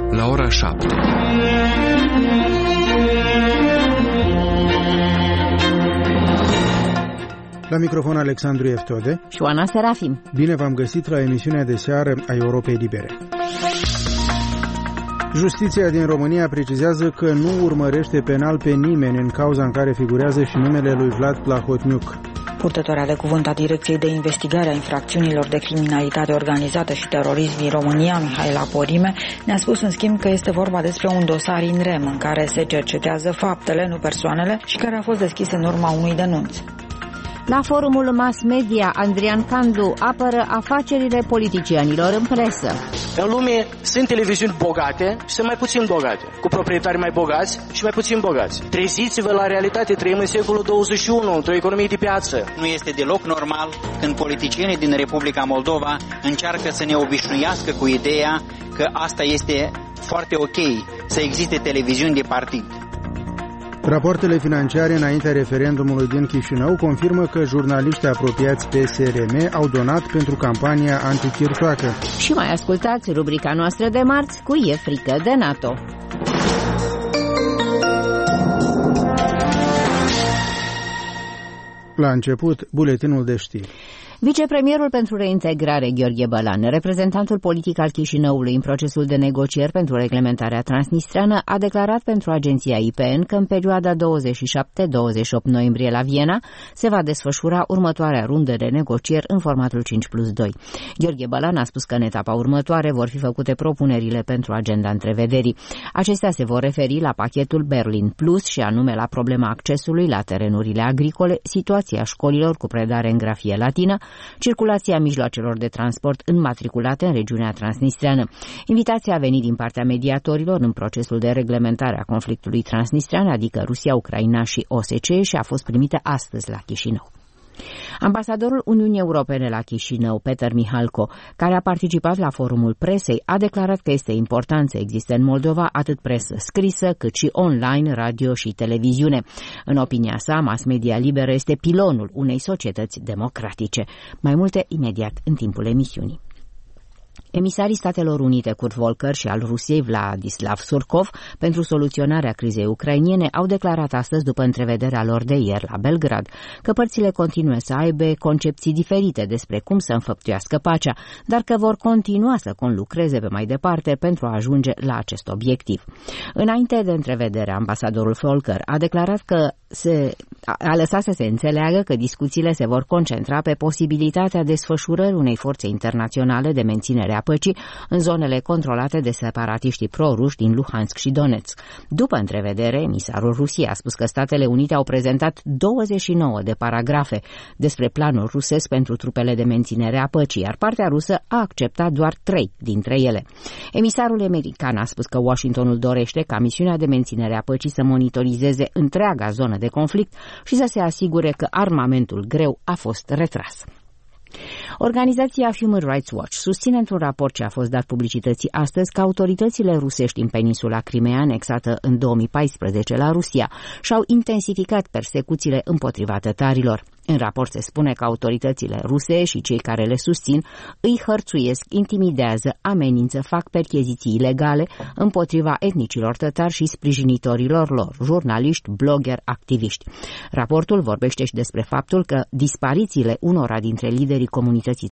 la ora 7. La microfon Alexandru Eftode și Oana Serafim. Bine v-am găsit la emisiunea de seară a Europei Libere. Justiția din România precizează că nu urmărește penal pe nimeni în cauza în care figurează și numele lui Vlad Plahotniuc. Purtătoarea de cuvânt a Direcției de Investigare a Infracțiunilor de Criminalitate Organizată și Terorism din România, Mihaela Porime, ne-a spus în schimb că este vorba despre un dosar in rem în care se cercetează faptele, nu persoanele, și care a fost deschis în urma unui denunț. La forumul mass media, Andrian Candu apără afacerile politicienilor în presă. În lume sunt televiziuni bogate și sunt mai puțin bogate, cu proprietari mai bogați și mai puțin bogați. Treziți-vă la realitate, trăim în secolul 21, într-o economie de piață. Nu este deloc normal când politicienii din Republica Moldova încearcă să ne obișnuiască cu ideea că asta este foarte ok, să existe televiziuni de partid. Rapoartele financiare înaintea referendumului din Chișinău confirmă că jurnaliștii apropiați PSRM au donat pentru campania antichirtoacă. Și mai ascultați rubrica noastră de marți cu E frică de NATO. La început, buletinul de știri. Vicepremierul pentru reintegrare, Gheorghe Bălan, reprezentantul politic al Chișinăului în procesul de negocieri pentru reglementarea transnistreană, a declarat pentru agenția IPN că în perioada 27-28 noiembrie la Viena se va desfășura următoarea rundă de negocieri în formatul 5+2. Gheorghe Bălan a spus că în etapa următoare vor fi făcute propunerile pentru agenda întrevederii. Acestea se vor referi la pachetul Berlin Plus și anume la problema accesului la terenurile agricole, situația școlilor cu predare în grafie latină, circulația mijloacelor de transport înmatriculate în regiunea transnistreană. Invitația a venit din partea mediatorilor în procesul de reglementare a conflictului transnistrean, adică Rusia, Ucraina și OSCE, și a fost primită astăzi la Chișinău. Ambasadorul Uniunii Europene la Chișinău, Peter Mihalco, care a participat la forumul presei, a declarat că este important să existe în Moldova atât presă scrisă, cât și online, radio și televiziune. În opinia sa, mass media liberă este pilonul unei societăți democratice. Mai multe imediat în timpul emisiunii. Emisarii Statelor Unite Kurt Volker și al Rusiei Vladislav Surkov pentru soluționarea crizei ucrainene au declarat astăzi, după întrevederea lor de ieri la Belgrad, că părțile continuă să aibă concepții diferite despre cum să înfăptuiască pacea, dar că vor continua să conlucreze pe mai departe pentru a ajunge la acest obiectiv. Înainte de întrevedere, ambasadorul Volker a declarat că a lăsat să se înțeleagă că discuțiile se vor concentra pe posibilitatea desfășurării unei forțe internaționale de menținere a păcii în zonele controlate de separatiștii pro-ruși din Luhansk și Donetsk. După întrevedere, emisarul Rusiei a spus că Statele Unite au prezentat 29 de paragrafe despre planul rusesc pentru trupele de menținere a păcii, iar partea rusă a acceptat doar 3 dintre ele. Emisarul american a spus că Washingtonul dorește ca misiunea de menținere a păcii să monitorizeze întreaga zonă de conflict și să se asigure că armamentul greu a fost retras. Organizația Human Rights Watch susține într-un raport ce a fost dat publicității astăzi că autoritățile rusești în peninsula Crimea, anexată în 2014 la Rusia, și-au intensificat persecuțiile împotriva tătarilor. În raport se spune că autoritățile ruse și cei care le susțin îi hărțuiesc, intimidează, amenință, fac percheziții ilegale împotriva etnicilor tătari și sprijinitorilor lor, jurnaliști, bloggeri, activiști. Raportul vorbește și despre faptul că disparițiile unora dintre liderii comunității